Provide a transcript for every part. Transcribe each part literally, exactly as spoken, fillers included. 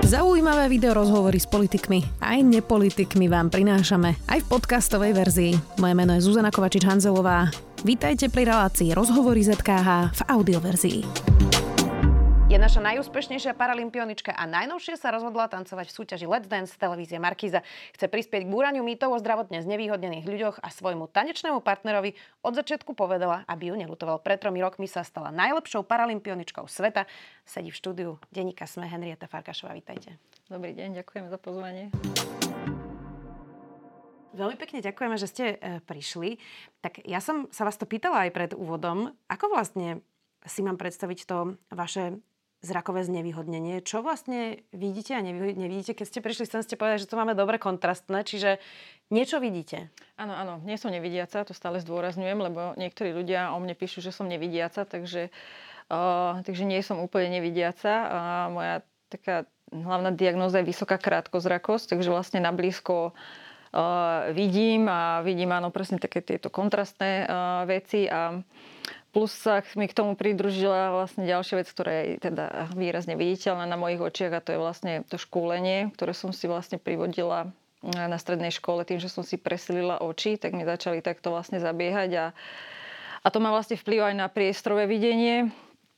Zaujímavé video rozhovory s politikmi aj nepolitikmi vám prinášame aj v podcastovej verzii. Moje meno je Zuzana Kovačič-Hanzelová. Vítajte pri relácii Rozhovory zet ká há v audioverzii. Je naša najúspešnejšia paralympionička a najnovšie sa rozhodla tancovať v súťaži Let's Dance televízie Markíza. Chce prispieť k búraniu mýtov o zdravotne znevýhodnených ľuďoch a svojmu tanečnému partnerovi od začiatku povedala, aby ju neľutoval. Pred tromi rokmi sa stala najlepšou paralympioničkou sveta. Sedí v štúdiu denníka SME Henrieta Farkašová. Vítajte. Dobrý deň, ďakujem za pozvanie. Veľmi pekne ďakujeme, že ste e, prišli. Tak ja som sa vás to pýtala aj pred úvodom. Ako vlastne si mám predstaviť to vaše zrakové znevýhodnenie? Čo vlastne vidíte a nevidíte? Keď ste prišli sem, ste povedali, že to máme dobre kontrastné, čiže niečo vidíte. Áno, áno, nie som nevidiaca, to stále zdôrazňujem, lebo niektorí ľudia o mne píšu, že som nevidiaca, takže, uh, takže nie som úplne nevidiaca. Uh, moja taká hlavná diagnóza je vysoká krátkozrakosť, takže vlastne na blízko uh, vidím a vidím áno presne také tieto kontrastné uh, veci a plus sa mi k tomu pridružila vlastne ďalšia vec, ktorá je teda výrazne viditeľná na mojich očiach a to je vlastne to škúlenie, ktoré som si vlastne privodila na strednej škole tým, že som si presilila oči, tak mi začali takto vlastne zabiehať a, a to má vlastne vplyv aj na priestorové videnie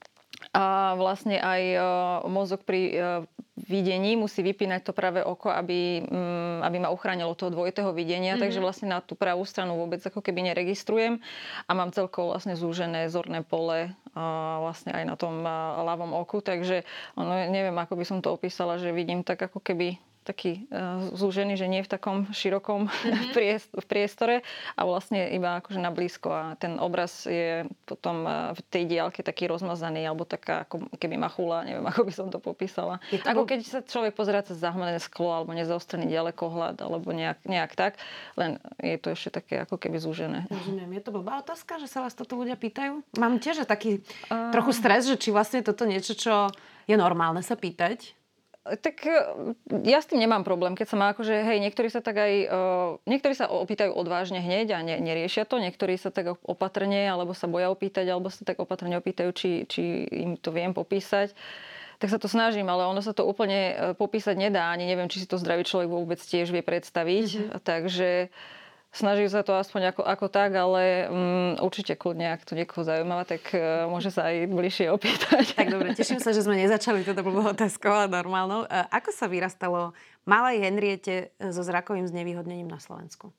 a vlastne aj uh, mozog pri uh, videní musí vypínať to pravé oko, aby, um, aby ma uchránilo toho dvojitého videnia, mm-hmm. takže vlastne na tú pravú stranu vôbec ako keby neregistrujem a mám celkovo vlastne zúžené zorné pole uh, vlastne aj na tom uh, ľavom oku, takže ono, neviem, ako by som to opísala, že vidím tak ako keby taký uh, zúžený, že nie v takom širokom mm-hmm. priestore a vlastne iba akože na blízko a ten obraz je potom uh, v tej diaľke taký rozmazaný alebo taká ako keby machula, neviem, ako by som to popísala. To ako bol... keď sa človek pozerá cez zahmlené sklo alebo nezaostrený ďalekohľad alebo nejak, nejak tak, len je to ešte také ako keby zúžené. Rozumiem, je to blbá otázka, že sa vás toto ľudia pýtajú? Mám tiež taký uh... trochu stres, že či vlastne toto niečo, čo je normálne sa pýtať? Tak ja s tým nemám problém, keď sa má akože, hej, niektorí sa tak aj, uh, niektorí sa opýtajú odvážne hneď a ne, neriešia to, niektorí sa tak opatrne, alebo sa boja opýtať, alebo sa tak opatrne opýtajú, či, či im to viem popísať. Tak sa to snažím, ale ono sa to úplne popísať nedá, ani neviem, či si to zdravý človek vôbec tiež vie predstaviť, mm-hmm. takže snažím sa to aspoň ako, ako tak, ale um, určite kľudne, ak to niekoho zaujíma, tak uh, môže sa aj bližšie opýtať. Tak dobre, teším sa, že sme nezačali teda blbou otázkou, ale normálnou. Uh, ako sa vyrastalo malej Henriete so zrakovým znevýhodnením na Slovensku?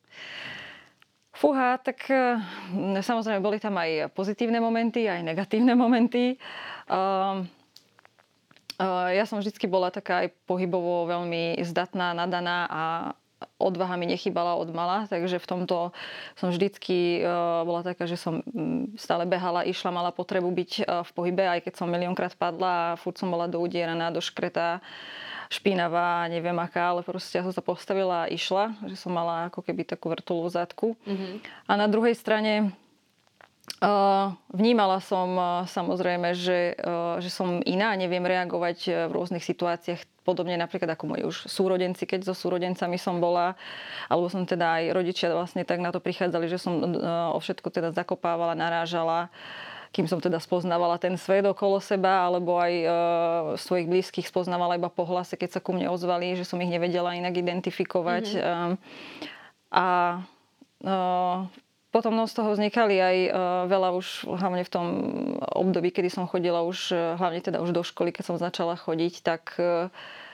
Fúha, tak uh, samozrejme boli tam aj pozitívne momenty, aj negatívne momenty. Uh, uh, ja som vždycky bola taká aj pohybovo veľmi zdatná, nadaná a odvaha mi nechýbala od mala, takže v tomto som vždycky uh, bola taká, že som stále behala, išla, mala potrebu byť uh, v pohybe, aj keď som miliónkrát padla a furt som bola doudieraná, doškretá, špinavá, neviem aká, ale proste ja som sa postavila a išla, že som mala ako keby takú vrtuľu v zadku. Mm-hmm. A na druhej strane Uh, vnímala som uh, samozrejme, že, uh, že som iná, neviem reagovať uh, v rôznych situáciách, podobne napríklad ako moji už súrodenci, keď so súrodencami som bola, alebo som teda aj rodičia vlastne tak na to prichádzali, že som uh, o všetko teda zakopávala, narážala, kým som teda spoznávala ten svet okolo seba, alebo aj uh, svojich blízkych spoznávala iba po hlase, keď sa ku mne ozvali, že som ich nevedela inak identifikovať. Mm-hmm. Uh, a uh, Potom no, z toho vznikali aj uh, veľa už, hlavne v tom období, kedy som chodila už, uh, hlavne teda už do školy, keď som začala chodiť, tak uh,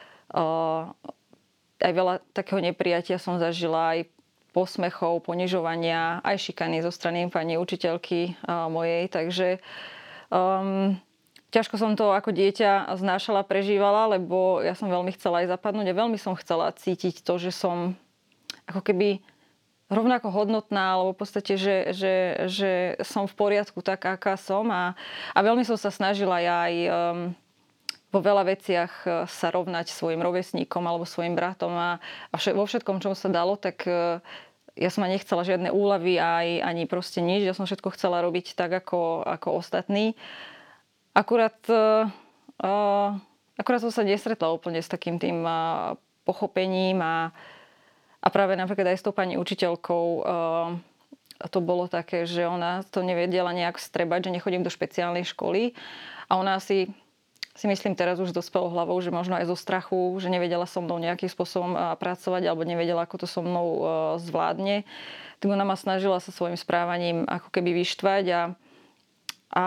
aj veľa takého neprijatia som zažila, aj posmechov, ponižovania, aj šikany zo strany pani učiteľky uh, mojej, takže um, ťažko som to ako dieťa znášala, prežívala, lebo ja som veľmi chcela aj zapadnúť a veľmi som chcela cítiť to, že som ako keby rovnako hodnotná, alebo v podstate, že, že, že som v poriadku tak, aká som. A, a veľmi som sa snažila ja aj um, vo veľa veciach sa rovnať svojim rovesníkom alebo svojim bratom. A, a vše, vo všetkom, čo sa dalo, tak uh, ja som ani nechcela žiadne úľavy aj, ani proste nič. Ja som všetko chcela robiť tak, ako, ako ostatní. Akurát, uh, uh, akurát som sa nestretla úplne s takým tým uh, pochopením a A práve napríklad aj s tou pani učiteľkou uh, to bolo také, že ona to nevedela nejak vstrebať, že nechodím do špeciálnej školy. A ona si si myslím teraz už dospelou hlavou, že možno aj zo strachu, že nevedela so mnou nejakým spôsobom pracovať alebo nevedela, ako to so mnou zvládne. Tak ona ma snažila sa svojím správaním ako keby vyštvať a, a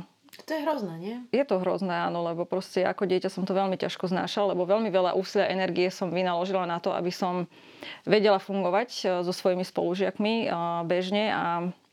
to je hrozné, nie? Je to hrozné, áno, lebo proste ako dieťa som to veľmi ťažko znášala, lebo veľmi veľa úsilia a energie som vynaložila na to, aby som vedela fungovať so svojimi spolužiakmi bežne a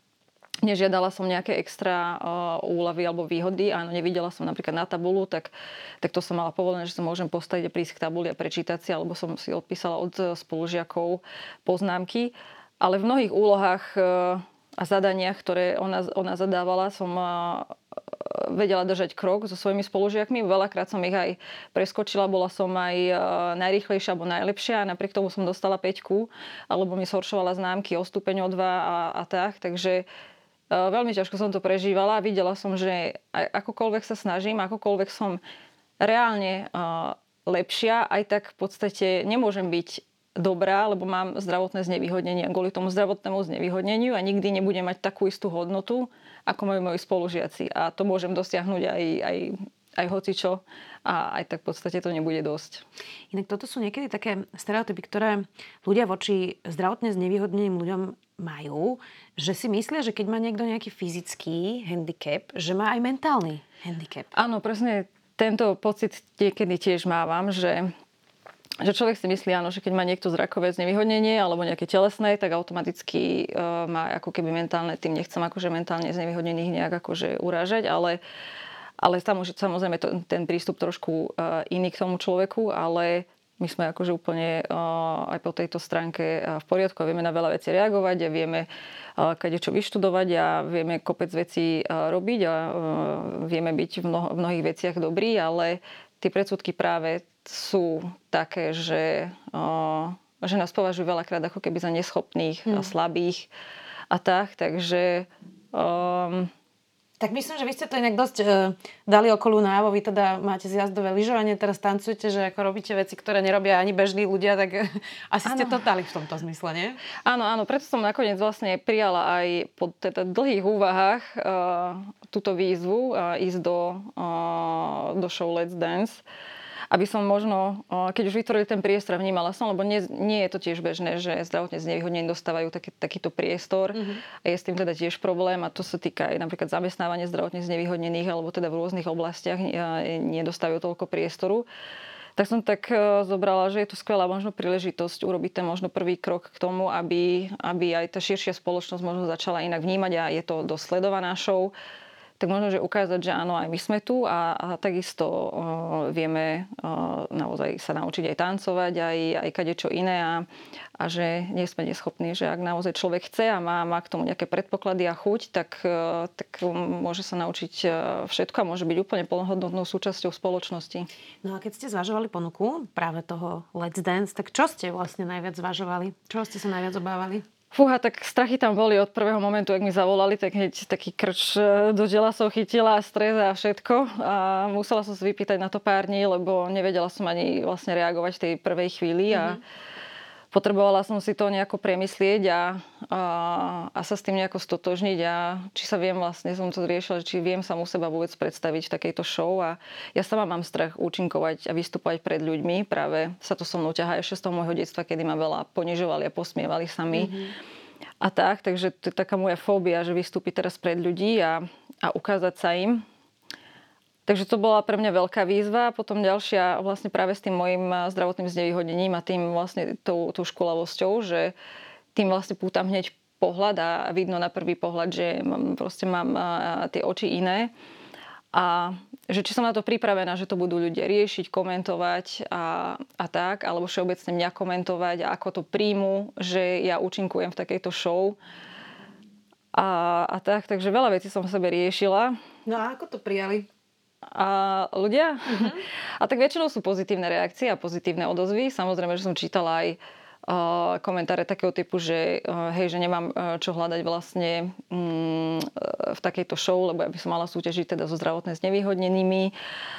nežiadala som nejaké extra uh, úľavy alebo výhody. Áno, nevidela som napríklad na tabulu, tak, tak to som mala povolené, že sa môžem postaviť a prísť k tabuli a prečítať si, alebo som si odpísala od spolužiakov poznámky. Ale v mnohých úlohách uh, a zadaniach, ktoré ona, ona zadávala, som uh, vedela držať krok so svojimi spolužiakmi. Veľakrát som ich aj preskočila, bola som aj uh, najrýchlejšia alebo najlepšia a napriek tomu som dostala päťku, alebo mi zhoršovala známky o stupeň o dva a, a tak. Takže veľmi ťažko som to prežívala a videla som, že akokoľvek sa snažím, akokoľvek som reálne uh, lepšia, aj tak v podstate nemôžem byť dobrá, lebo mám zdravotné znevýhodnenie. Kvôli tomu zdravotnému znevýhodneniu a nikdy nebudem mať takú istú hodnotu, ako majú moji spolužiaci. A to môžem dosiahnuť aj, aj, aj hocičo a aj tak v podstate to nebude dosť. Inak toto sú niekedy také stereotypy, ktoré ľudia voči zdravotne znevýhodneným ľuďom majú, že si myslia, že keď má niekto nejaký fyzický handicap, že má aj mentálny handicap. Áno, presne tento pocit niekedy tiež mávam, že, že človek si myslí, áno, že keď má niekto zrakové znevýhodnenie alebo nejaké telesné, tak automaticky uh, má ako keby mentálne, tým nechcem akože mentálne znevýhodnených nejak akože urážať, ale, ale tam už samozrejme to, ten prístup trošku uh, iný k tomu človeku, ale my sme akože úplne uh, aj po tejto stránke uh, v poriadku a vieme na veľa vecí reagovať a vieme uh, kadečo vyštudovať a vieme kopec vecí uh, robiť a uh, vieme byť v, mnoho, v mnohých veciach dobrí, ale tie predsudky práve sú také, že, uh, že nás považujú veľakrát ako keby za neschopných hmm. a slabých a tak, takže um, tak myslím, že vy ste to inak dosť e, dali okolo návo. Vy teda máte zjazdové lyžovanie, teraz tancujete, že ako robíte veci, ktoré nerobia ani bežní ľudia, tak asi ste to dali v tomto zmysle, nie? Áno, áno, preto som nakoniec vlastne prijala aj po teda dlhých úvahách e, túto výzvu e, ísť do, e, do show Let's Dance, aby som možno, keď už vytvorili ten priestor, vnímala som, lebo nie, nie je to tiež bežné, že zdravotne znevýhodnení dostávajú taký, takýto priestor mm-hmm. a je s tým teda tiež problém a to sa týka aj napríklad zamestnávania zdravotne znevýhodnených alebo teda v rôznych oblastiach nedostávajú toľko priestoru. Tak som tak zobrala, že je to skvelá možno príležitosť urobiť ten možno prvý krok k tomu, aby, aby aj tá širšia spoločnosť možno začala inak vnímať a je to dosledovaná show. Tak možno, že ukázať, že áno, aj my sme tu a, a takisto uh, vieme uh, naozaj sa naučiť aj tancovať, aj, aj kadečo iné a, a že nie sme neschopní, že ak naozaj človek chce a má, má k tomu nejaké predpoklady a chuť, tak, uh, tak môže sa naučiť uh, všetko a môže byť úplne plnohodnotnou súčasťou spoločnosti. No a keď ste zvažovali ponuku práve toho Let's Dance, tak čo ste vlastne najviac zvažovali? Čoho ste sa najviac obávali? Fúha, tak strachy tam boli od prvého momentu, ak mi zavolali, tak hneď taký krč do žela som chytila, stres a všetko. A musela som si vypýtať na to pár dní, lebo nevedela som ani vlastne reagovať v tej prvej chvíli. Mm-hmm. A potrebovala som si to nejako premyslieť a, a, a sa s tým nejako stotožniť. A či sa viem, vlastne som to riešila, či viem sa u seba vôbec predstaviť v takejto show. A ja sama mám strach účinkovať a vystupovať pred ľuďmi. Práve sa to so mnou ťahá ešte z toho môjho detstva, kedy ma veľa ponižovali a posmievali sa mi. Mm-hmm. A tak, takže to je taká moja fóbia, že vystúpiť teraz pred ľudí a, a ukázať sa im. Takže to bola pre mňa veľká výzva. Potom ďalšia vlastne práve s tým mojim zdravotným znevýhodnením a tým vlastne tou, tou školavosťou, že tým vlastne pútam hneď pohľad a vidno na prvý pohľad, že mám, proste mám tie oči iné. A že či som na to pripravená, že to budú ľudia riešiť, komentovať a, a tak, alebo všeobecne mňa komentovať a ako to príjmu, že ja účinkujem v takejto show. A, a tak, takže veľa vecí som v sebe riešila. No a ako to prijali? A ľudia? Uh-huh. A tak väčšinou sú pozitívne reakcie a pozitívne odozvy. Samozrejme, že som čítala aj uh, komentáre takého typu, že uh, hej, že nemám uh, čo hľadať vlastne um, v takejto show, lebo ja by som mala súťažiť teda so zdravotne znevýhodnenými,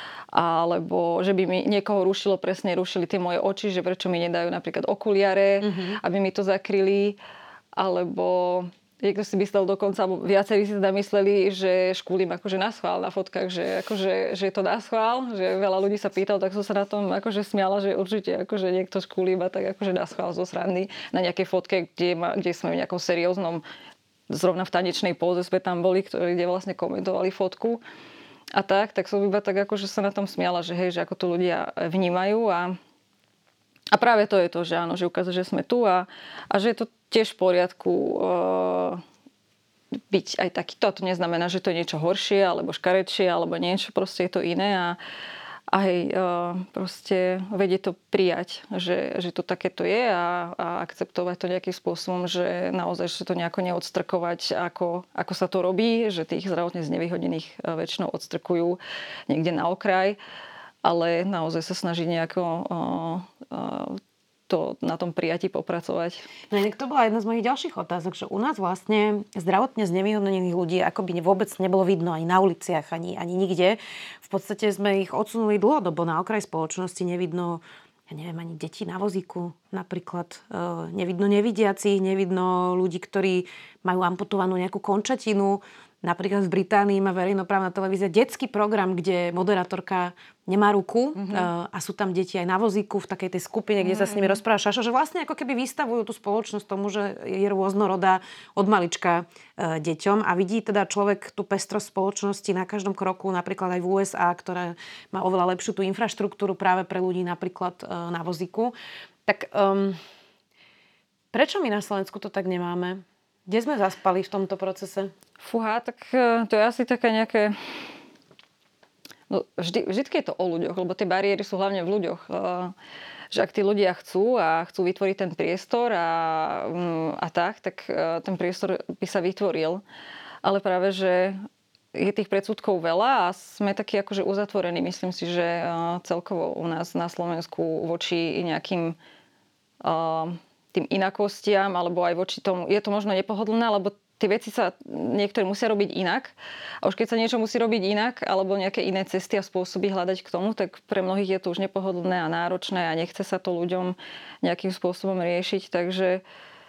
alebo že by mi niekoho rušilo, presne rušili tie moje oči, že prečo mi nedajú napríklad okuliare, uh-huh. aby mi to zakryli, alebo niekto si myslel dokonca, alebo viacerí si teda mysleli, že škúlim akože naschvál na fotkách, že, akože, že je to naschvál, že veľa ľudí sa pýtal, tak som sa na tom akože smiala, že určite akože niekto škúli iba tak akože naschvál zo srandy na nejakej fotke, kde, ma, kde sme v nejakom serióznom, zrovna v tanečnej póze sme tam boli, ktorí, kde vlastne komentovali fotku a tak, tak som iba tak akože sa na tom smiala, že hej, že ako to ľudia vnímajú a A práve to je to, že áno, že ukazuje, že sme tu a, a že je to tiež v poriadku uh, byť aj takýto. A to neznamená, že to je niečo horšie, alebo škaredšie, alebo niečo, proste je to iné a aj uh, proste vedie to prijať, že, že to takéto je a, a akceptovať to nejakým spôsobom, že naozaj že to nejako neodstrkovať, ako, ako sa to robí, že tých zdravotne znevýhodnených uh, väčšinou odstrkujú niekde na okraj, ale naozaj sa snažiť nejako uh, uh, to na tom prijatí popracovať. No inak to bola jedna z mojich ďalších otázok, že u nás vlastne zdravotne znevýhodnených ľudí akoby vôbec nebolo vidno ani na uliciach, ani, ani nikde. V podstate sme ich odsunuli dlhodobo na okraj spoločnosti, nevidno, ja neviem, ani deti na vozíku napríklad, uh, nevidno nevidiacich, nevidno ľudí, ktorí majú amputovanú nejakú končatinu. Napríklad v Británii má verejnoprávna televízia detský program, kde moderátorka nemá ruku mm-hmm. a sú tam deti aj na vozíku v takej tej skupine, kde mm-hmm. sa s nimi rozpráva Šašo, že vlastne ako keby vystavujú tú spoločnosť tomu, že je rôznorodá od malička e, deťom a vidí teda človek tú pestrosť spoločnosti na každom kroku, napríklad aj v ú es á, ktorá má oveľa lepšiu tú infraštruktúru práve pre ľudí napríklad e, na vozíku. Tak um, prečo my na Slovensku to tak nemáme? Kde sme zaspali v tomto procese? Fúha, tak to je asi také nejaké... No, vždy, vždycky je to o ľuďoch, lebo tie bariéry sú hlavne v ľuďoch. Že ak tí ľudia chcú a chcú vytvoriť ten priestor a, a tak, tak ten priestor by sa vytvoril. Ale práve, že je tých predsudkov veľa a sme takí akože uzatvorení. Myslím si, že celkovo u nás na Slovensku voči nejakým... tým inakostiam, alebo aj voči tomu, je to možno nepohodlné, lebo tie veci sa niektoré musia robiť inak. A už keď sa niečo musí robiť inak, alebo nejaké iné cesty a spôsoby hľadať k tomu, tak pre mnohých je to už nepohodlné a náročné a nechce sa to ľuďom nejakým spôsobom riešiť. Takže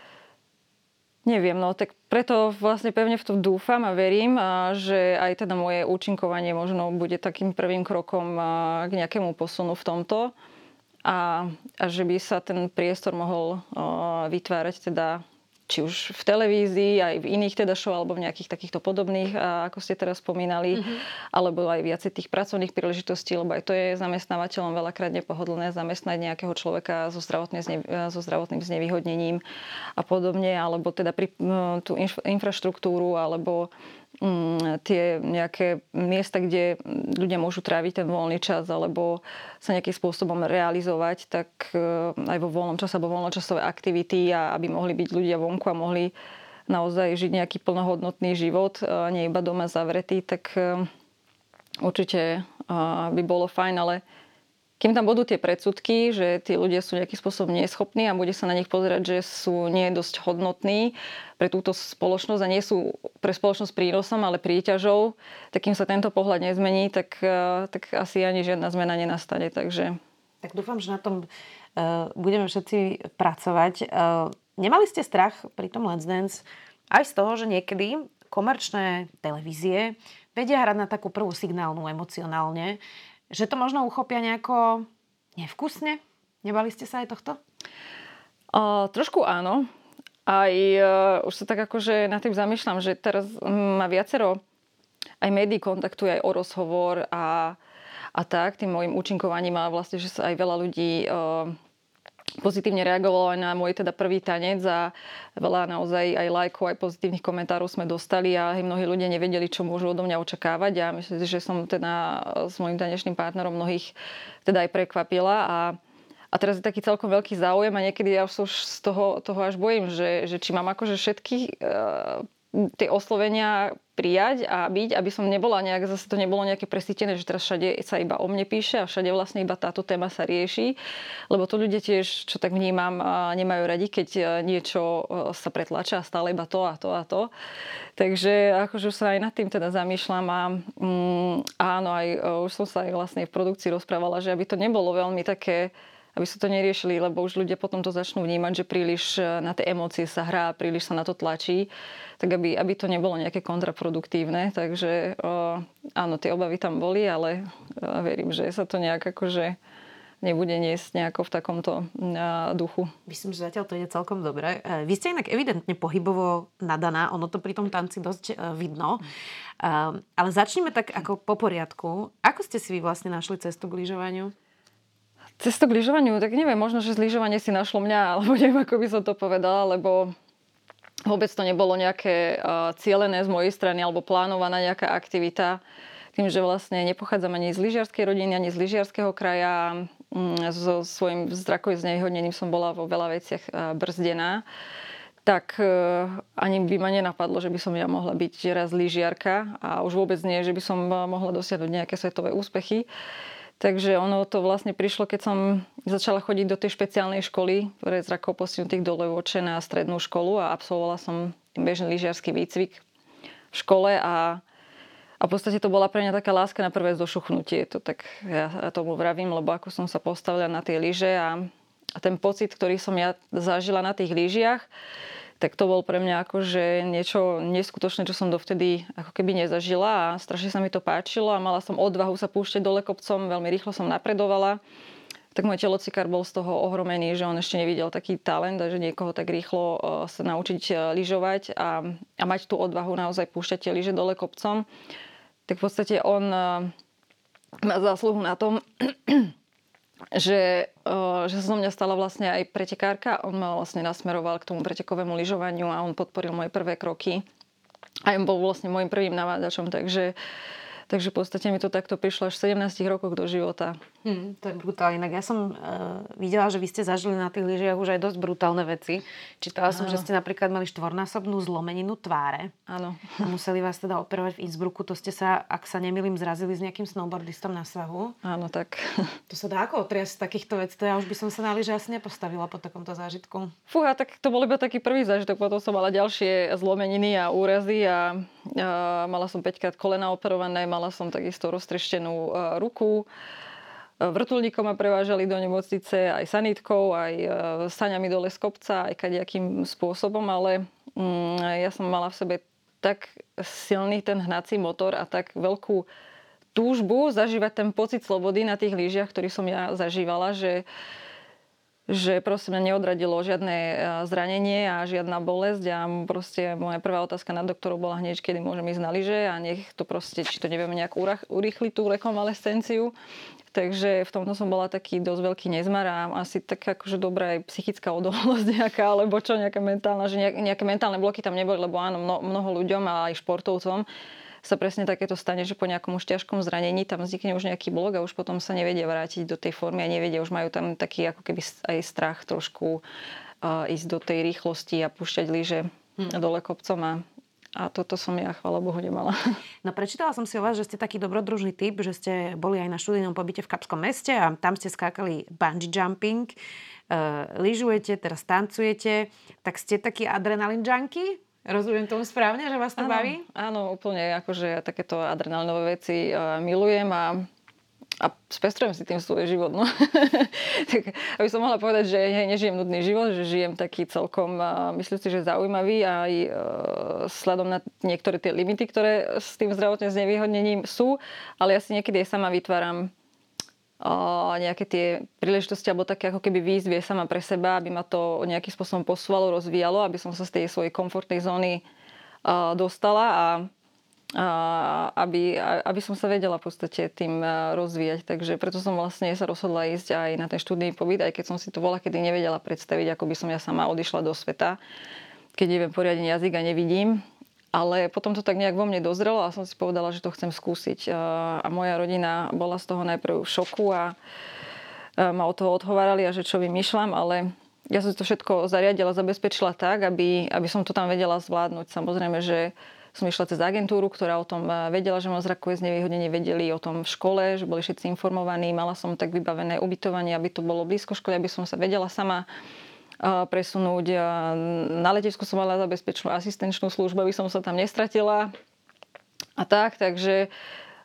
neviem, no tak preto vlastne pevne v tom dúfam a verím, a že aj teda moje účinkovanie možno bude takým prvým krokom k nejakému posunu v tomto. A, a že by sa ten priestor mohol uh, vytvárať teda či už v televízii, aj v iných teda show, alebo v nejakých takýchto podobných, uh, ako ste teraz spomínali, mm-hmm. alebo aj viacej tých pracovných príležitostí, lebo aj to je zamestnávateľom veľakrát nepohodlné zamestnať nejakého človeka so, zne, so zdravotným znevýhodnením a podobne, alebo teda pri, uh, tú inf- infraštruktúru, alebo tie nejaké miesta, kde ľudia môžu tráviť ten voľný čas alebo sa nejakým spôsobom realizovať, tak aj vo voľnom čase alebo voľnočasové aktivity a aby mohli byť ľudia vonku a mohli naozaj žiť nejaký plnohodnotný život, nie iba doma zavretý, tak určite by bolo fajn, ale kým tam budú tie predsudky, že tí ľudia sú nejakým spôsobom neschopní a bude sa na nich pozerať, že sú nie dosť hodnotní pre túto spoločnosť a nie sú pre spoločnosť prínosom, ale príťažou, tak kým sa tento pohľad nezmení, tak, tak asi ani žiadna zmena nenastane. Takže... Tak dúfam, že na tom uh, budeme všetci pracovať. Uh, nemali ste strach pri tom Let's Dance aj z toho, že niekedy komerčné televízie vedia hrať na takú prvú signálnu emocionálne, že to možno uchopia nejako nevkusne? Nebali ste sa aj tohto? Uh, trošku áno. Aj uh, už sa tak akože nad tým zamýšľam, že teraz ma viacero aj médií kontaktuje aj o rozhovor a, a tak, tým môjim účinkovaním a vlastne, že sa aj veľa ľudí uh, pozitívne reagovalo aj na môj teda prvý tanec a veľa naozaj aj lajkov, aj pozitívnych komentárov sme dostali a mnohí ľudia nevedeli, čo môžu odo mňa očakávať a myslím si, že som teda s môjim tanečným partnerom mnohých teda aj prekvapila a, a teraz je taký celkom veľký záujem a niekedy ja už z toho, toho až bojím, že, že či mám akože všetky uh, tie oslovenia prijať a byť, aby som nebola nejak, zase to nebolo nejaké presítené, že teraz všade sa iba o mne píše a všade vlastne iba táto téma sa rieši, lebo to ľudia tiež, čo tak vnímam, nemajú radi, keď niečo sa pretlača a stále iba to a to a to. Takže akože sa aj nad tým teda zamýšľam a mm, áno, aj už som sa aj vlastne v produkcii rozprávala, že aby to nebolo veľmi také aby sa to neriešili, lebo už ľudia potom to začnú vnímať, že príliš na tie emócie sa hrá, príliš sa na to tlačí, tak aby, aby to nebolo nejaké kontraproduktívne. Takže o, áno, tie obavy tam boli, ale o, verím, že sa to nejak akože nebude niesť nejako v takomto a, duchu. Myslím, že zatiaľ to ide celkom dobre. Vy ste inak evidentne pohybovo nadaná, ono to pri tom tanci dosť uh, vidno. Uh, ale začneme tak ako po poriadku. Ako ste si vy vlastne našli cestu k lyžovaniu? Cestu k lyžovaniu, tak neviem, možno, že lyžovanie si našlo mňa, alebo neviem, ako by som to povedala, lebo vôbec to nebolo nejaké uh, cielené z mojej strany alebo plánovaná nejaká aktivita. Tým, že vlastne nepochádzam ani z lyžiarskej rodiny, ani z lyžiarskeho kraja. Mm, so svojím zrakovým znevýhodnením som bola vo veľa veciach uh, brzdená. Tak uh, ani by ma nenapadlo, že by som ja mohla byť raz lyžiarka a už vôbec nie, že by som mohla dosiahnuť nejaké svetové úspechy. Takže ono to vlastne prišlo, keď som začala chodiť do tej špeciálnej školy pre zrakov postihnutých do Levoče na strednú školu a absolvovala som bežný lyžiarsky výcvik v škole a, a v podstate to bola pre mňa taká láska na prvé zošuchnutie. To tak ja tomu vravím, lebo ako som sa postavila na tie lyže a, a ten pocit, ktorý som ja zažila na tých lyžiach, tak to bol pre mňa akože niečo neskutočné, čo som dovtedy ako keby nezažila a strašne sa mi to páčilo a mala som odvahu sa púšťať dole kopcom, veľmi rýchlo som napredovala. Tak môj telocvikár bol z toho ohromený, že on ešte nevidel taký talent a že niekoho tak rýchlo sa naučiť lyžovať a, a mať tú odvahu naozaj púšťať tie lyže dole kopcom. Tak v podstate on má zásluhu na tom, že, že sa zo mňa stala vlastne aj pretekárka. On ma vlastne nasmeroval k tomu pretekovému lyžovaniu a on podporil moje prvé kroky. A on bol vlastne môjim prvým navádzačom, takže, takže v podstate mi to takto prišlo až v sedemnástich rokoch do života. Hmm, to je brutálne. Inak ja som uh, videla, že vy ste zažili na tých lyžiach už aj dosť brutálne veci. Čítala som, že ste napríklad mali štvornásobnú zlomeninu tváre. Áno. A museli vás teda operovať v Innsbrucku. To ste sa, ak sa nemýlim, zrazili s nejakým snowboardistom na svahu. Áno, tak. To sa dá ako otriasť z takýchto vecí? To ja už by som sa na lyže asi nepostavila po takomto zážitku. Fúha, tak to bol iba taký prvý zážitok. Potom som mala ďalšie zlomeniny a úrazy a, a mala som päťkrát kolena operované, mala som takisto roztreštenú uh, ruku. Vrtuľníkom ma prevážali do nemocnice aj sanitkou, aj saňami dole z kopca, aj kadejakým spôsobom, ale mm, ja som mala v sebe tak silný ten hnací motor a tak veľkú túžbu zažívať ten pocit slobody na tých lyžiach, ktorý som ja zažívala, že, že proste mňa neodradilo žiadne zranenie a žiadna bolesť a proste moja prvá otázka na doktorov bola hneď, kedy môžem ísť na lyže a nech to proste, či to nevieme nejak urýchliť tú rekonvalescenciu. Takže v tomto som bola taký dosť veľký nezmar a asi tak akože dobrá aj psychická odolnosť nejaká, alebo čo, nejaká mentálna, že nejaké mentálne bloky tam neboli, lebo áno, mno, mnoho ľuďom a aj športovcom sa presne takéto stane, že po nejakom už ťažkom zranení tam vznikne už nejaký blok a už potom sa nevedia vrátiť do tej formy a nevedia, už majú tam taký ako keby aj strach trošku uh, ísť do tej rýchlosti a púšťať lyže hmm. dole kopcom a A toto som ja, chvála Bohu, nemala. No prečítala som si o vás, že ste taký dobrodružný typ, že ste boli aj na študijnom pobyte v Kapskom meste a tam ste skákali bungee jumping, uh, lyžujete, teraz tancujete, tak ste taký adrenalin junkie? Rozumiem tomu správne, že vás to áno, baví? Áno, úplne, akože takéto adrenalinové veci uh, milujem a A spestrujem si tým svoj život. No. Tak, aby som mohla povedať, že nežijem nudný život, že žijem taký celkom, myslím si, že zaujímavý aj e, sladom na niektoré tie limity, ktoré s tým zdravotným znevýhodnením sú, ale ja si niekedy aj sama vytváram e, nejaké tie príležitosti alebo také ako keby výzvy sama pre seba, aby ma to nejakým spôsobom posúvalo, rozvíjalo, aby som sa z tej svojej komfortnej zóny e, dostala a Aby, aby som sa vedela v podstate tým rozvíjať. Takže preto som vlastne sa rozhodla ísť aj na ten študijný pobyt, aj keď som si to bola kedy nevedela predstaviť, ako by som ja sama odišla do sveta, keď neviem poriadne jazyk a nevidím. Ale potom to tak nejak vo mne dozrelo a som si povedala, že to chcem skúsiť. A moja rodina bola z toho najprv v šoku a ma od toho odhovárali a že čo vymýšľam, ale ja som si to všetko zariadila, zabezpečila tak, aby, aby som to tam vedela zvládnuť. Samozrejme, že som išla cez agentúru, ktorá o tom vedela, že mám zrakové znevýhodnenie, vedeli o tom v škole, že boli všetci informovaní. Mala som tak vybavené ubytovanie, aby to bolo blízko školy, aby som sa vedela sama presunúť. Na letisku som mala zabezpečenú asistenčnú službu, aby som sa tam nestratila. A tak, takže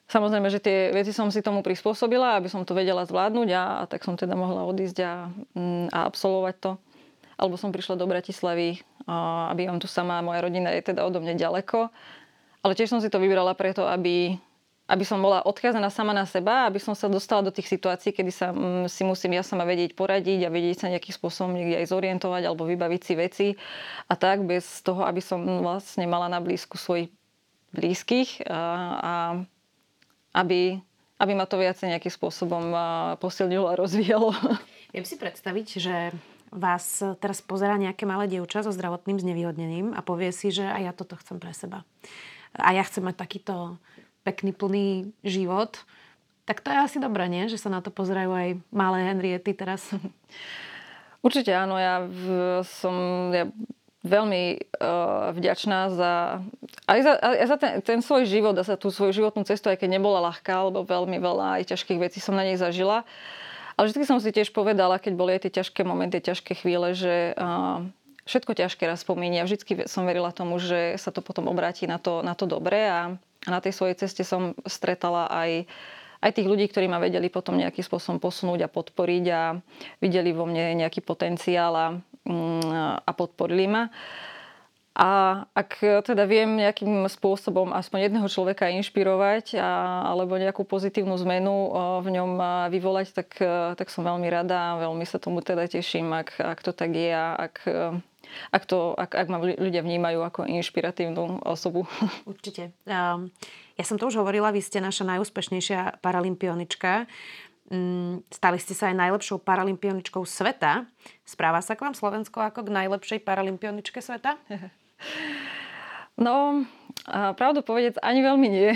samozrejme, že tie veci som si tomu prispôsobila, aby som to vedela zvládnuť a, a tak som teda mohla odísť a, a absolvovať to. Alebo som prišla do Bratislavy a bývam tu sama, moja rodina je teda odo mňa ďaleko. Ale tiež som si to vybrala preto, aby, aby som bola odkázaná sama na seba, aby som sa dostala do tých situácií, kedy sa m, si musím ja sama vedieť poradiť a vedieť sa nejakým spôsobom niekde aj zorientovať alebo vybaviť si veci. A tak bez toho, aby som vlastne mala na blízku svojich blízkych a, a aby, aby ma to viacej nejakým spôsobom posilnilo a rozvíjalo. Viem si predstaviť, že vás teraz pozerá nejaké malé dievča so zdravotným znevýhodnením a povie si, že aj ja toto chcem pre seba. A ja chcem mať takýto pekný, plný život. Tak to je asi dobré, nie? Že sa na to pozerajú aj malé Henriety teraz. Určite áno. Ja v, som... Ja veľmi uh, vďačná za, aj za, aj za ten, ten svoj život a za tú svoju životnú cestu, aj keď nebola ľahká, lebo veľmi veľa aj ťažkých vecí som na nej zažila. Ale vždy som si tiež povedala, keď boli aj tie ťažké momenty, ťažké chvíle, že uh, všetko ťažké raz pomíni. A vždycky som verila tomu, že sa to potom obráti na to, na to dobré. A, a na tej svojej ceste som stretala aj, aj tých ľudí, ktorí ma vedeli potom nejakým spôsobom posunúť a podporiť a videli vo mne nejaký potenciál a a podporili ma. A ak teda viem nejakým spôsobom aspoň jedného človeka inšpirovať a, alebo nejakú pozitívnu zmenu v ňom vyvolať, tak, tak som veľmi rada a veľmi sa tomu teda teším, ak, ak to tak je a ak, ak, to, ak, ak ma ľudia vnímajú ako inšpiratívnu osobu. Určite. Um, ja som to už hovorila, vy ste naša najúspešnejšia paralympionička. Stali ste sa aj najlepšou paralympioničkou sveta. Správa sa k vám Slovensko ako k najlepšej paralympioničke sveta? No, pravdu povedec, ani veľmi nie.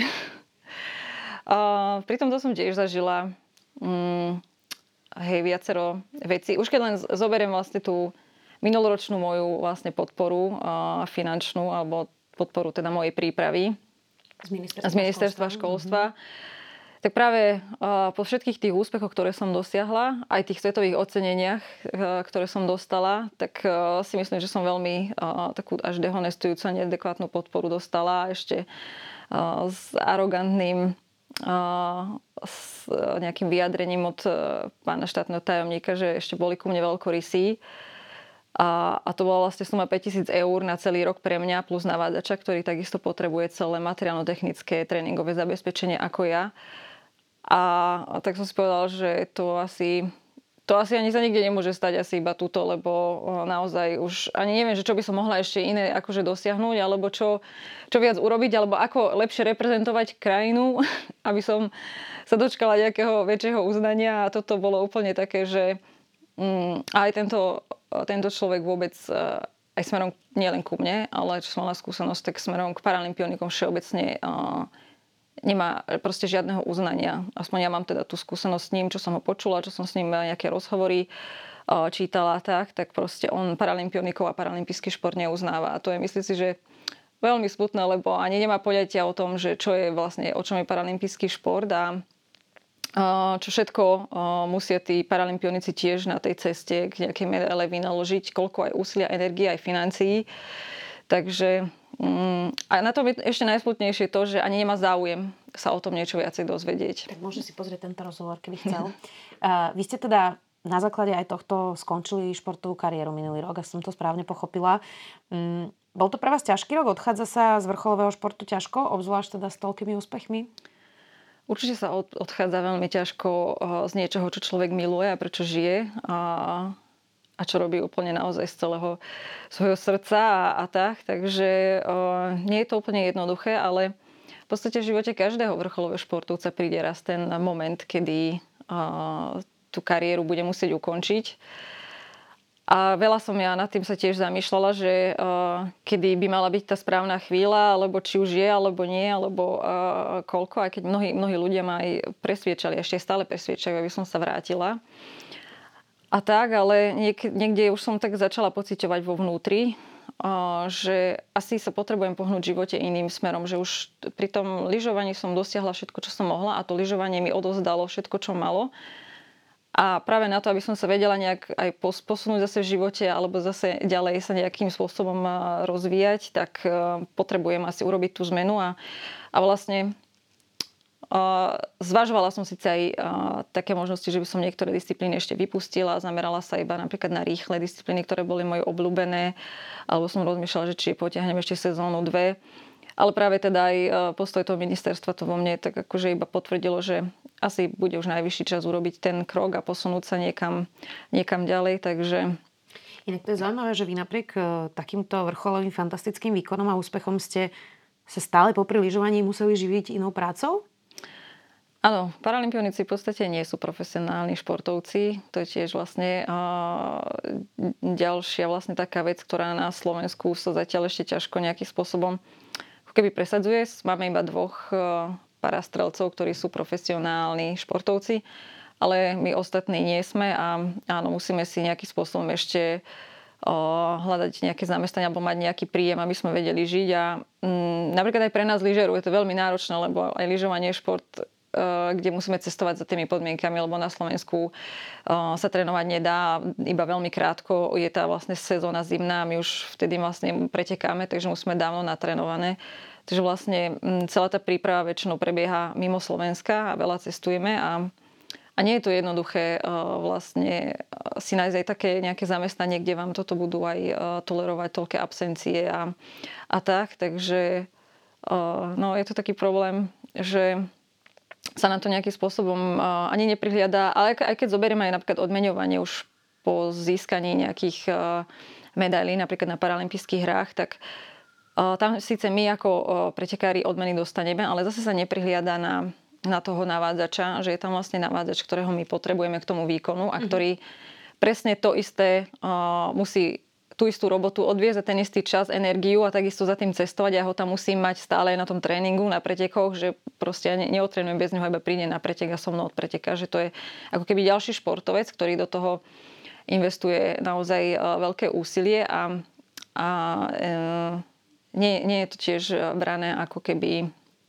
Pri tomto som tiež zažila um, hej, viacero vecí. Už keď len zoberiem vlastne tú minuloročnú moju vlastne podporu uh, finančnú alebo podporu teda mojej prípravy z ministerstva, z ministerstva školstva, školstva mm-hmm. Tak práve uh, po všetkých tých úspechoch, ktoré som dosiahla, aj tých svetových oceneniach, uh, ktoré som dostala, tak uh, si myslím, že som veľmi uh, takú až dehonestujúcu a neadekvátnu podporu dostala. Ešte uh, s arogantným uh, s uh, nejakým vyjadrením od uh, pána štátneho tajomníka, že ešte boli ku mne veľkorysí. A, a to bola vlastne suma päťtisíc eur na celý rok pre mňa plus navádzača, ktorý takisto potrebuje celé materiálno-technické tréningové zabezpečenie ako ja. A, a tak som si povedala, že to asi, to asi ani sa nikde nemôže stať asi iba túto, lebo naozaj už ani neviem, že čo by som mohla ešte iné akože dosiahnuť, alebo čo, čo viac urobiť, alebo ako lepšie reprezentovať krajinu, aby som sa dočkala nejakého väčšieho uznania. A toto bolo úplne také, že mm, aj tento, tento človek vôbec aj smerom nielen ku mne, ale čo som mala skúsenosť, tak smerom k paralympionikom všeobecne nemá proste žiadneho uznania. Aspoň ja mám teda tú skúsenosť s ním, čo som ho počula, čo som s ním nejaké rozhovory čítala, tak, tak proste on paralympionikov a paralympijský šport neuznáva. A to je, myslím si, že veľmi smutné, lebo ani nemá poňatia o tom, že čo je vlastne, o čom je paralympijský šport a čo všetko musia tí paralympionici tiež na tej ceste k nejakej medaile vynaložiť, koľko aj úsilia, energie, aj financií. Takže a na tom je ešte najsmutnejšie to, že ani nemá záujem sa o tom niečo viacej dozvedieť. Tak môže si pozrieť tento rozhovor, keby chcel. uh, vy ste teda na základe aj tohto skončili športovú kariéru minulý rok, ak som to správne pochopila. Um, bol to pre vás ťažký rok? Odchádza sa z vrcholového športu ťažko, obzvlášť teda s toľkými úspechmi? Určite sa od, odchádza veľmi ťažko uh, z niečoho, čo človek miluje a prečo žije. A... a čo robí úplne naozaj z celého svojho srdca a, a tak. Takže o, nie je to úplne jednoduché, ale v podstate v živote každého vrcholového športovca príde raz ten moment, kedy o, tú kariéru bude musieť ukončiť. A veľa som ja nad tým sa tiež zamýšľala, že o, kedy by mala byť tá správna chvíľa, alebo či už je, alebo nie, alebo o, koľko. Aj keď mnohí, mnohí ľudia ma aj presviečali, ešte stále presviečajú, aby som sa vrátila. A tak, ale niek- niekde už som tak začala pociťovať vo vnútri, uh, že asi sa potrebujem pohnúť v živote iným smerom, že už pri tom lyžovaní som dosiahla všetko, čo som mohla a to lyžovanie mi odovzdalo všetko, čo malo. A práve na to, aby som sa vedela nejak aj pos- posunúť zase v živote alebo zase ďalej sa nejakým spôsobom uh, rozvíjať, tak uh, potrebujem asi urobiť tú zmenu a, a vlastne uh, zvažovala som síce aj uh, také možnosti, že by som niektoré disciplíny ešte vypustila, zamerala sa iba napríklad na rýchle disciplíny, ktoré boli moje obľúbené, alebo som rozmýšľala, že či potiahnem ešte sezónu dve. Ale práve teda aj postoj toho ministerstva to vo mne tak akože iba potvrdilo, že asi bude už najvyšší čas urobiť ten krok a posunúť sa niekam, niekam ďalej, takže... Inak to je zaujímavé, že vy napriek takýmto vrcholovým fantastickým výkonom a úspechom ste sa stále popri lyžovaní museli živiť inou prácou? Áno, paralympionici v podstate nie sú profesionálni športovci. To je tiež vlastne uh, ďalšia vlastne taká vec, ktorá na Slovensku sa zatiaľ ešte ťažko nejakým spôsobom ako keby presadzuje. Máme iba dvoch uh, parastrelcov, ktorí sú profesionálni športovci, ale my ostatní nie sme a áno, musíme si nejakým spôsobom ešte hľadať nejaké zamestnanie alebo mať nejaký príjem, aby sme vedeli žiť. A m, napríklad aj pre nás lyžerov je to veľmi náročné, lebo aj lyžovanie je šport, e, kde musíme cestovať za tými podmienkami, lebo na Slovensku e, sa trénovať nedá. Iba veľmi krátko je tá vlastne sezóna zimná, my už vtedy vlastne pretekáme, takže musíme dávno natrénované. Takže vlastne m, celá tá príprava väčšinou prebieha mimo Slovenska a veľa cestujeme a A nie je to jednoduché uh, vlastne si nájsť aj také nejaké zamestnanie, kde vám toto budú aj uh, tolerovať toľké absencie a, a tak. Takže uh, no, je to taký problém, že sa na to nejakým spôsobom uh, ani neprihliada. Ale aj keď zoberieme aj napríklad odmeňovanie už po získaní nejakých uh, medailí, napríklad na paralympijských hrách, tak uh, tam síce my ako uh, pretekári odmeny dostaneme, ale zase sa neprihliada na na toho navádzača, že je tam vlastne navádzač, ktorého my potrebujeme k tomu výkonu a ktorý presne to isté uh, musí tú istú robotu odviezť za ten istý čas, energiu a takisto za tým cestovať. Ja ho tam musím mať stále na tom tréningu, na pretekoch, že proste ja ne, neotrénujem bez neho, iba príde na pretek a so mnou odpreteká, že to je ako keby ďalší športovec, ktorý do toho investuje naozaj uh, veľké úsilie a, a uh, nie, nie je to tiež brané ako keby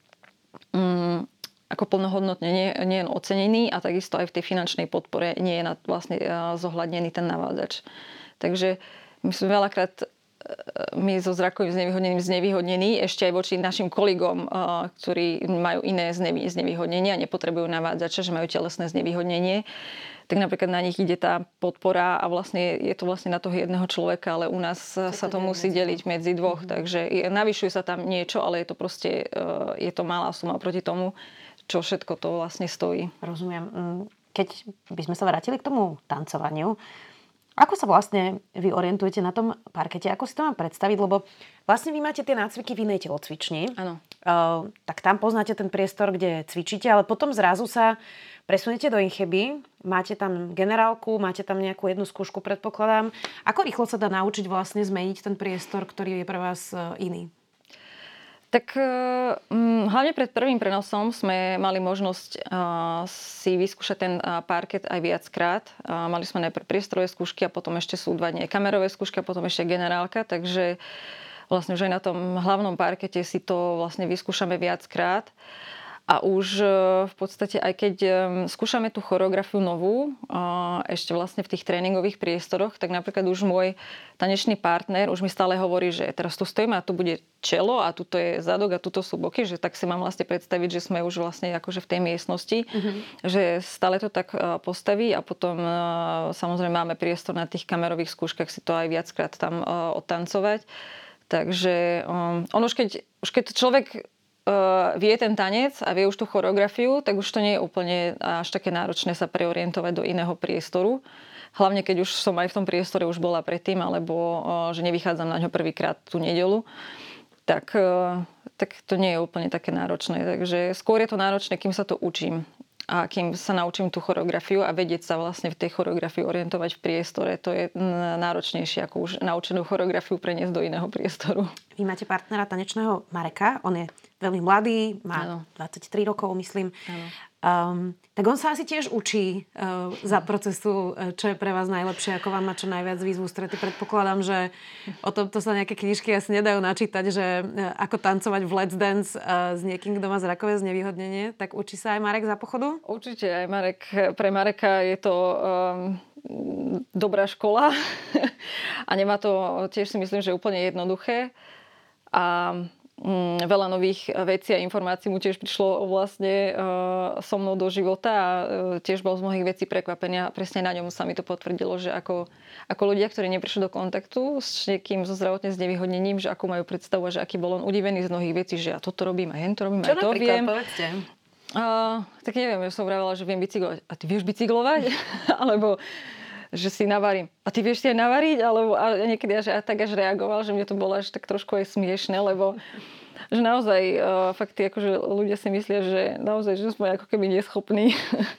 um, ako plnohodnotne nie, nie je ocenený a takisto aj v tej finančnej podpore nie je vlastne zohľadnený ten navádzač. Takže my sme veľakrát my so zrakovým znevýhodnením znevýhodnení ešte aj voči našim kolegom, ktorí majú iné znevýhodnenie a nepotrebujú navádzača, že majú telesné znevýhodnenie. Tak napríklad na nich ide tá podpora a vlastne je to vlastne na toho jedného človeka, ale u nás to sa to musí deliť medzi dvoch. Mm-hmm. Takže navyšuje sa tam niečo, ale je to proste je to malá suma proti tomu, čo všetko to vlastne stojí. Rozumiem. Keď by sme sa vrátili k tomu tancovaniu, ako sa vlastne vy orientujete na tom parkete? Ako si to mám predstaviť? Lebo vlastne vy máte tie nácviky v inej telocvični. Áno. Uh, tak tam poznáte ten priestor, kde cvičíte, ale potom zrazu sa presuniete do Incheby, máte tam generálku, máte tam nejakú jednu skúšku, predpokladám. Ako rýchlo sa dá naučiť vlastne zmeniť ten priestor, ktorý je pre vás uh, iný? Tak hm, hlavne pred prvým prenosom sme mali možnosť uh, si vyskúšať ten uh, parket aj viackrát. Uh, mali sme najprv priestorové skúšky a potom ešte sú dva dni kamerové skúšky a potom ešte generálka, takže vlastne už aj na tom hlavnom parkete si to vlastne vyskúšame viackrát. A už v podstate, aj keď skúšame tú choreografiu novú, ešte vlastne v tých tréningových priestoroch, tak napríklad už môj tanečný partner už mi stále hovorí, že teraz tu stojíme a tu bude čelo a tuto je zadok a tuto sú boky, že tak si mám vlastne predstaviť, že sme už vlastne akože v tej miestnosti, mm-hmm. že stále to tak postaví a potom samozrejme máme priestor na tých kamerových skúškach si to aj viackrát tam odtancovať. Takže on už keď, už keď človek Uh, vie ten tanec a vie už tú choreografiu, tak už to nie je úplne až také náročné sa preorientovať do iného priestoru. Hlavne, keď už som aj v tom priestore už bola predtým, alebo uh, že nevychádzam na ňo prvýkrát tú nedeľu, tak, uh, tak to nie je úplne také náročné. Takže skôr je to náročné, kým sa to učím. A kým sa naučím tú choreografiu a vedieť sa vlastne v tej choreografii orientovať v priestore, to je náročnejšie ako už naučenú choreografiu preniesť do iného priestoru. Vy máte partnera tanečného Mareka, on je veľmi mladý, má ano. dvadsaťtri rokov, myslím. Um, tak on sa asi tiež učí uh, za procesu, čo je pre vás najlepšie, ako vám má čo najviac výzvu strety. Predpokladám, že o tomto sa nejaké knižky asi nedajú načítať, že uh, ako tancovať v Let's Dance uh, s niekým, kto má zrakové znevýhodnenie. Tak učí sa aj Marek za pochodu? Určite aj Marek. Pre Mareka je to um, dobrá škola a nemá to, tiež si myslím, že úplne jednoduché. A mm, veľa nových vecí a informácií mu tiež prišlo vlastne uh, so mnou do života a uh, tiež bol z mnohých vecí prekvapený a presne na ňom sa mi to potvrdilo, že ako, ako ľudia, ktorí neprišli do kontaktu s niekým so zdravotne znevýhodnením, že ako majú predstavu, že aký bol on udivený z mnohých vecí, že ja toto robím a hen to robím, čo aj to viem. povedzte? Uh, tak neviem, ja som vravela, že viem bicyklovať. A ty vieš bicyklovať? Alebo že si navarím. A ty vieš si aj navariť? Alebo a niekedy až, a tak až reagoval, že mne to bolo až tak trošku aj smiešne, lebo že naozaj uh, fakt akože ľudia si myslia, že naozaj, že sme ako keby neschopní.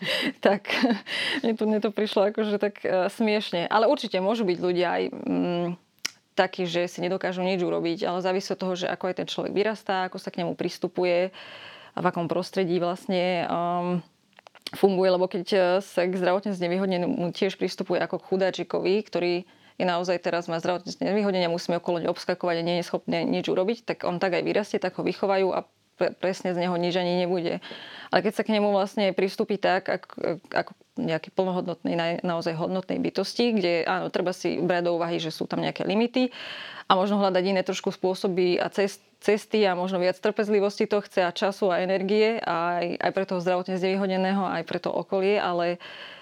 Tak mne to, mne to prišlo akože tak uh, smiešne. Ale určite môžu byť ľudia aj mm, takí, že si nedokážu nič urobiť, ale závisí od toho, že ako aj ten človek vyrastá, ako sa k nemu pristupuje a v akom prostredí vlastne um, funguje, lebo keď sa k zdravotne znevýhodnenému tiež pristupuje ako k chudáčikovi, ktorý je naozaj teraz má zdravotne znevýhodnenie, musíme okolo neho obskakovať a nie je schopný nič urobiť, tak on tak aj vyrastie, tak ho vychovajú a pre, presne z neho nič ani nebude. Ale keď sa k nemu vlastne pristúpi tak, ako, ako nejaké plnohodnotnej, naozaj hodnotnej bytosti, kde áno, treba si brať do úvahy, že sú tam nejaké limity a možno hľadať iné trošku spôsoby a cest, cesty a možno viac trpezlivosti to chce a času a energie aj, aj pre toho zdravotne znevýhodneného, aj pre to okolie, ale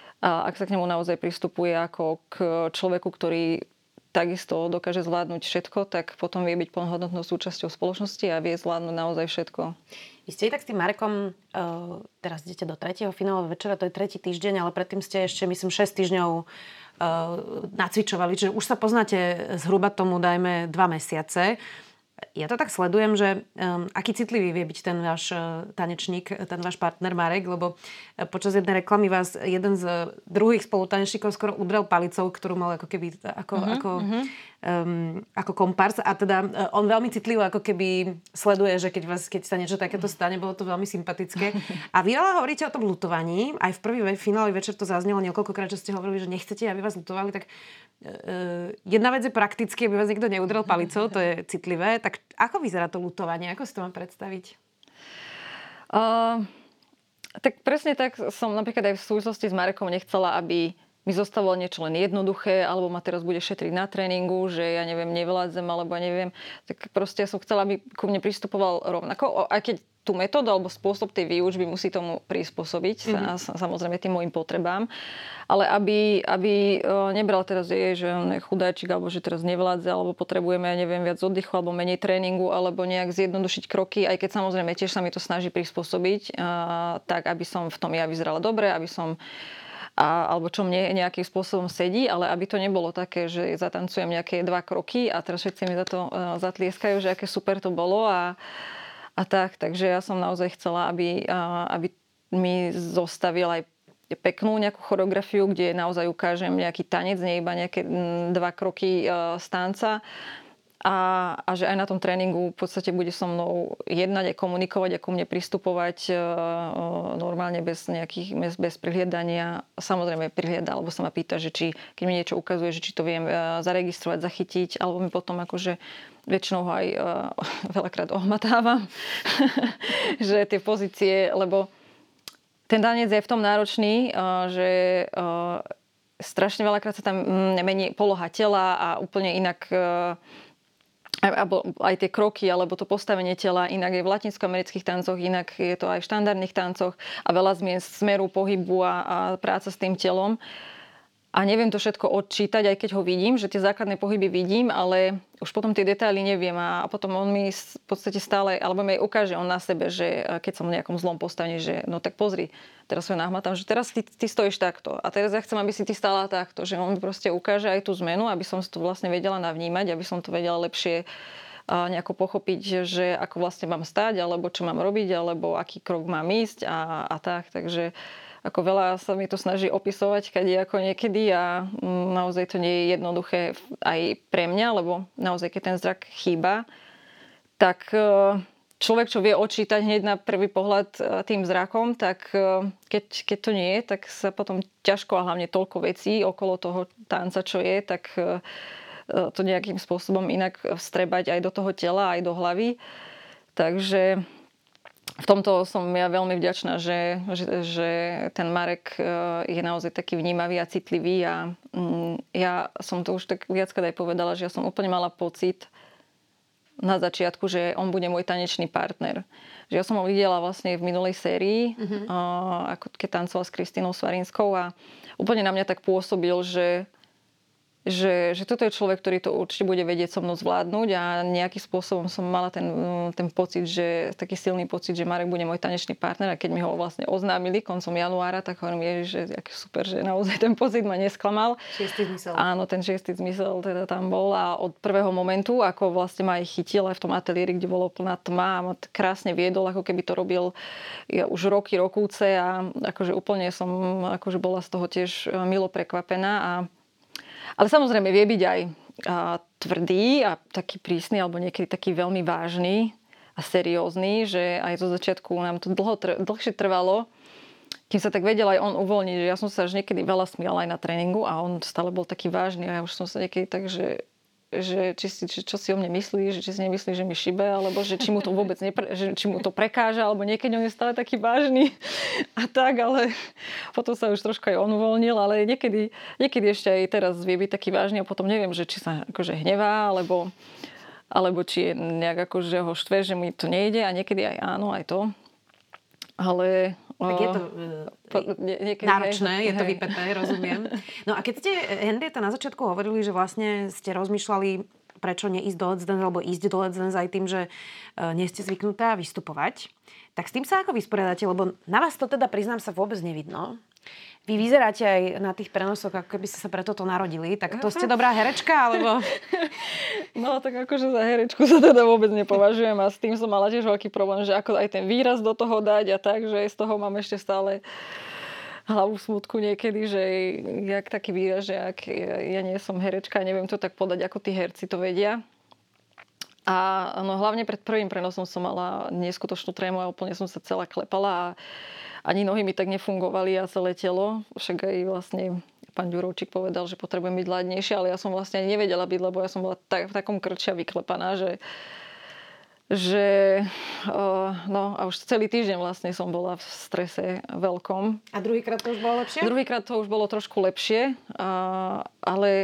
a ak sa k nemu naozaj pristupuje ako k človeku, ktorý takisto dokáže zvládnuť všetko, tak potom vie byť plnohodnotnou súčasťou spoločnosti a vie zvládnuť naozaj všetko. Vy ste tak s tým Marekom, uh, teraz idete do tretieho finálového večera, to je tretí týždeň, ale predtým ste ešte, myslím, šesť týždňov uh, nacvičovali, čiže už sa poznáte zhruba tomu, dajme, dva mesiace. Ja to tak sledujem, že um, aký citlivý vie byť ten váš uh, tanečník, ten váš partner Marek, lebo uh, počas jednej reklamy vás jeden z druhých spolutanečníkov skoro udrel palicou, ktorú mal ako keby ako, uh-huh, ako, uh-huh. Um, ako kompars. A teda uh, on veľmi citlivo ako keby sleduje, že keď, vás, keď sa niečo takéto stane, bolo to veľmi sympatické. A vy ale hovoríte o tom ľutovaní. Aj v prvý finálový večer to zaznelo niekoľkokrát, že ste hovorili, že nechcete, aby vás ľutovali, tak Uh, jedna vec je prakticky, aby vás niekto neudrel palicou, to je citlivé. Tak ako vyzerá to ľutovanie? Ako si to mám predstaviť? Uh, tak presne tak som napríklad aj v súvislosti s Marekom nechcela, aby mi zostalo niečo len jednoduché, alebo ma teraz bude šetriť na tréningu, že ja neviem, nevládzem, alebo neviem. Tak proste ja som chcela, aby ku mne pristupoval rovnako. Aj keď tú metódu alebo spôsob tej výučby musí tomu prispôsobiť, mm-hmm. sa, samozrejme tým môjim potrebám. Ale aby, aby nebral teraz je, že on je chudáčik, alebo že teraz nevládze, alebo potrebujeme, ja neviem, viac oddychu, alebo menej tréningu, alebo nejak zjednodušiť kroky, aj keď samozrejme tiež sa mi to snaží prispôsobiť, a, tak aby som v tom ja vyzerala dobre, aby som A, alebo čo mne nejakým spôsobom sedí, ale aby to nebolo také, že zatancujem nejaké dva kroky a teraz všetci mi za to uh, zatlieskajú, že aké super to bolo a, a tak. Takže ja som naozaj chcela, aby, uh, aby mi zostavil aj peknú nejakú choreografiu, kde naozaj ukážem nejaký tanec, nie iba nejaké m, dva kroky uh, z tanca. A, a že aj na tom tréningu v podstate bude so mnou jednať a komunikovať a ku mne pristupovať e, normálne bez nejakých, bez, bez prihliadania. Samozrejme prihliada, alebo sa ma pýta, že či, keď mi niečo ukazuje, že či to viem e, zaregistrovať, zachytiť, alebo mi potom akože väčšinou ho aj e, veľakrát ohmatávam, že tie pozície, lebo ten tanec je v tom náročný, e, že e, strašne veľakrát sa tam mení poloha tela a úplne inak e, alebo aj tie kroky, alebo to postavenie tela, inak je v latinskoamerických tancoch, inak je to aj v štandardných tancoch a veľa zmien smeru, pohybu a, a práca s tým telom. A neviem to všetko odčítať, aj keď ho vidím, že tie základné pohyby vidím, ale už potom tie detaily neviem a potom on mi v podstate stále, alebo mi ukáže on na sebe, že keď som v nejakom zlom postavení, že no tak pozri, teraz sa nahmatám, že teraz ty, ty stojíš takto a teraz ja chcem, aby si ty stála takto, že on mi proste ukáže aj tú zmenu, aby som si to vlastne vedela navnímať, aby som to vedela lepšie nejako pochopiť, že ako vlastne mám stáť, alebo čo mám robiť, alebo aký krok mám ísť a, a tak, takže ako veľa sa mi to snaží opisovať kade ako niekedy a naozaj to nie je jednoduché aj pre mňa, lebo naozaj keď ten zrak chýba, tak človek, čo vie odčítať hneď na prvý pohľad tým zrakom, tak keď, keď to nie je, tak sa potom ťažko a hlavne toľko vecí okolo toho tanca, čo je, tak to nejakým spôsobom inak vstrebať aj do toho tela, aj do hlavy. Takže v tomto som ja veľmi vďačná, že, že, že ten Marek je naozaj taký vnímavý a citlivý a ja som to už tak viackrát aj povedala, že ja som úplne mala pocit, na začiatku, že on bude môj tanečný partner. Že ja som ho videla vlastne v minulej sérii, mm-hmm. uh, ako keď tancovala s Kristínou Svarinskou a úplne na mňa tak pôsobil, že Že, že toto je človek, ktorý to určite bude vedieť so mnou zvládnuť a nejakým spôsobom som mala ten, ten pocit, že taký silný pocit, že Marek bude môj tanečný partner a keď mi ho vlastne oznámili koncom januára, tak hovorím, ježiš, že aký super, že naozaj ten pocit ma nesklamal. Šiestý zmysel. Áno, ten šiestý zmysel teda tam bol a od prvého momentu, ako vlastne ma aj chytil aj v tom ateliéri, kde bolo plná tma a ma krásne viedol, ako keby to robil ja, už roky, rokúce a akože úplne som akože bola z toho tiež milo prekvapená a ale samozrejme vie byť aj a, tvrdý a taký prísny, alebo niekedy taký veľmi vážny a seriózny, že aj zo začiatku nám to dlho, dlhšie trvalo, kým sa tak vedel aj on uvoľniť. Že ja som sa až niekedy veľa smiala aj na tréningu a on stále bol taký vážny a ja už som sa niekedy tak, že že či si, či, čo si o mne myslí, že či si nemyslí, že mi šibe, alebo že či mu to vôbec nepre, že či mu to prekáža, alebo niekedy on je stále taký vážny a tak, ale potom sa už trošku aj on uvoľnil, ale niekedy, niekedy ešte aj teraz vie byť taký vážny a potom neviem, že či sa akože hnevá, alebo, alebo či je nejak akože ho štve, že mi to nejde a niekedy aj áno, aj to. Ale tak je to uh, nie, náročné, hej, je to vypäté, rozumiem. No a keď ste, Henrieta, na začiatku hovorili, že vlastne ste rozmýšľali, prečo neísť do Let's Dance, alebo ísť do Let's Dance aj tým, že uh, nie ste zvyknutá vystupovať, tak s tým sa ako vysporiadáte? Lebo na vás to teda, priznám sa, vôbec nevidno. Vy vyzeráte aj na tých prenosoch, ako keby ste sa pre toto narodili. Tak to ste dobrá herečka, alebo... No, tak akože za herečku sa teda vôbec nepovažujem a s tým som mala tiež veľký problém, že ako aj ten výraz do toho dať a tak, že z toho mám ešte stále hlavu v smutku niekedy, že jak taký výraz, že ak ja nie som herečka, neviem to tak podať, ako tí herci to vedia. A no, hlavne pred prvým prenosom som mala neskutočnú trému a úplne som sa celá klepala a ani nohy mi tak nefungovali a celé telo. Však aj vlastne pán Ďurovčík povedal, že potrebujem byť ladnejšia, ale ja som vlastne nevedela byť, lebo ja som bola tak, v takom krči a vyklepaná, že, že uh, no a už celý týždeň vlastne som bola v strese veľkom. A druhýkrát to už bolo lepšie? Druhýkrát to už bolo trošku lepšie, uh, ale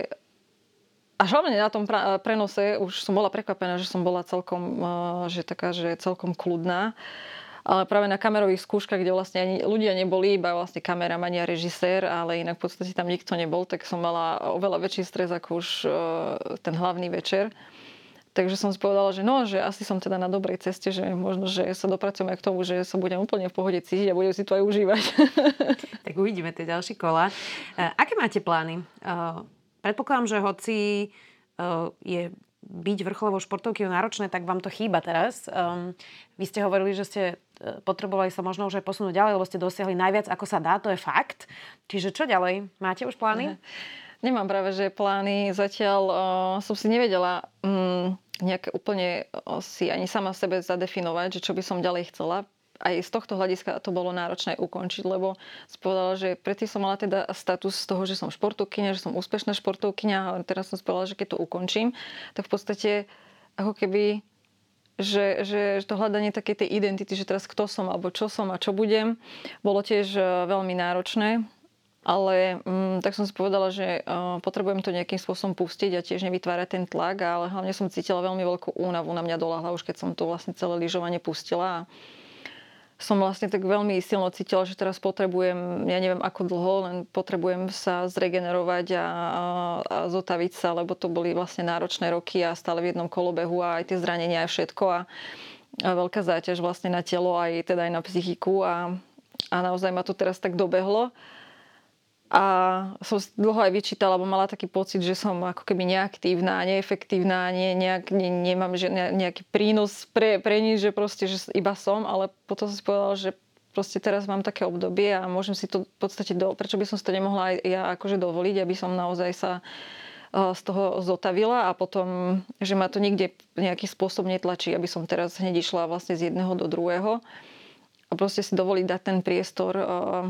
až hlavne na tom prenose už som bola prekvapená, že som bola celkom, uh, že taká, že celkom kľudná. Ale práve na kamerových skúškach, kde vlastne ani ľudia neboli, iba vlastne kameraman a režisér, ale inak v podstate tam nikto nebol, tak som mala oveľa väčší stres ako už uh, ten hlavný večer. Takže som si povedala, že no, že asi som teda na dobrej ceste, že možno, že sa dopracujem aj k tomu, že sa budem úplne v pohode cítiť a budem si to aj užívať. Tak uvidíme tie ďalšie kola. Uh, aké máte plány? Uh, predpokladám, že hoci uh, je byť vrcholovou športovkou náročné, tak vám to chýba teraz. Um, vy ste hovorili, že ste potrebovali sa možno už aj posunúť ďalej, lebo ste dosiahli najviac, ako sa dá, to je fakt. Čiže čo ďalej? Máte už plány? Nemám práve, že plány. Zatiaľ uh, som si nevedela um, nejak úplne uh, si ani sama sebe zadefinovať, že čo by som ďalej chcela. Aj z tohto hľadiska to bolo náročné ukončiť, lebo som povedala, že predtým som mala teda status z toho, že som športovkyňa, že som úspešná športovkyňa a teraz som povedala, že keď to ukončím, tak v podstate ako keby Že, že to hľadanie takej tej identity, že teraz kto som, alebo čo som a čo budem, bolo tiež veľmi náročné. Ale um, tak som si povedala, že uh, potrebujem to nejakým spôsobom pustiť a tiež nevytvárať ten tlak, ale hlavne som cítila veľmi veľkú únavu, na mňa doľahla už keď som to vlastne celé lyžovanie pustila. A som vlastne tak veľmi silno cítila, že teraz potrebujem, ja neviem ako dlho, len potrebujem sa zregenerovať a, a zotaviť sa, lebo to boli vlastne náročné roky a stále v jednom kolobehu a aj tie zranenia aj všetko a, a veľká záťaž vlastne na telo aj teda aj na psychiku a, a naozaj ma to teraz tak dobehlo. A som dlho aj vyčítala, lebo mala taký pocit, že som ako keby neaktívna, neefektívna, nie, nejak, ne, nemám že nejaký prínos pre, pre nič, že proste, že iba som, ale potom som si povedala, že proste teraz mám také obdobie a môžem si to v podstate, do, prečo by som si to nemohla aj ja akože dovoliť, aby som naozaj sa z toho zotavila a potom, že ma to nikde nejaký spôsob netlačí, aby som teraz hneď išla vlastne z jedného do druhého a proste si dovoliť dať ten priestor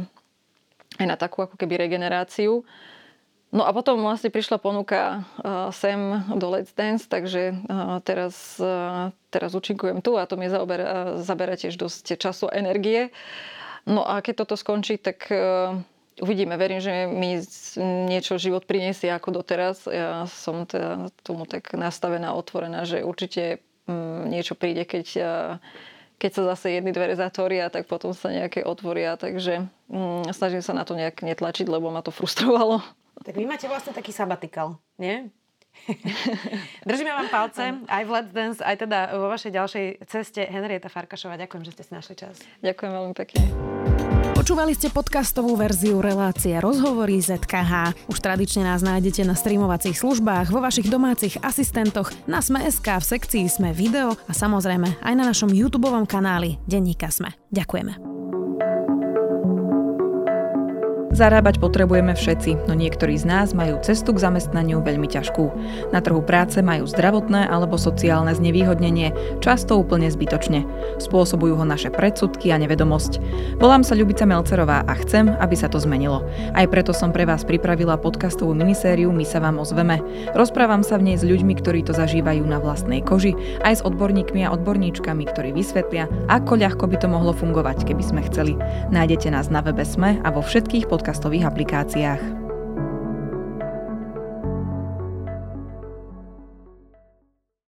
aj na takú ako keby regeneráciu. No a potom vlastne prišla ponuka uh, sem do Let's Dance, takže uh, teraz, uh, teraz účinkujem tu a to mi zaoberá, zabera tiež dosť času a energie. No a keď toto skončí, tak uh, uvidíme. Verím, že mi niečo život prinesie ako doteraz. Ja som teda tomu tak nastavená, otvorená, že určite um, niečo príde, keď, uh, keď sa zase jedny dvere zatvoria, tak potom sa nejaké otvoria. Takže um, snažím sa na to nejak netlačiť, lebo ma to frustrovalo. Tak vy máte vlastne taký sabatikal, nie? Držíme vám palce aj v Let's Dance, aj teda vo vašej ďalšej ceste. Henrieta Farkašová, ďakujem, že ste si našli čas. Ďakujem veľmi pekne. Počúvali ste podcastovú verziu relácie Rozhovory zet ká há. Už tradične nás nájdete na streamovacích službách, vo vašich domácich asistentoch, na Sme bodka es ká, v sekcii Sme video a samozrejme aj na našom YouTubeovom kanáli Denníka Sme. Ďakujeme. Zarábať potrebujeme všetci, no niektorí z nás majú cestu k zamestnaniu veľmi ťažkú. Na trhu práce majú zdravotné alebo sociálne znevýhodnenie, často úplne zbytočne. Spôsobujú ho naše predsudky a nevedomosť. Volám sa Ľubica Melcerová a chcem, aby sa to zmenilo. Aj preto som pre vás pripravila podcastovú minisériu My sa vám ozveme. Rozprávam sa v nej s ľuďmi, ktorí to zažívajú na vlastnej koži, aj s odborníkmi a odborníčkami, ktorí vysvetlia, ako ľahko by to mohlo fungovať, keby sme chceli. Nájdete nás na webe Sme a vo všetkých podcastových aplikáciách.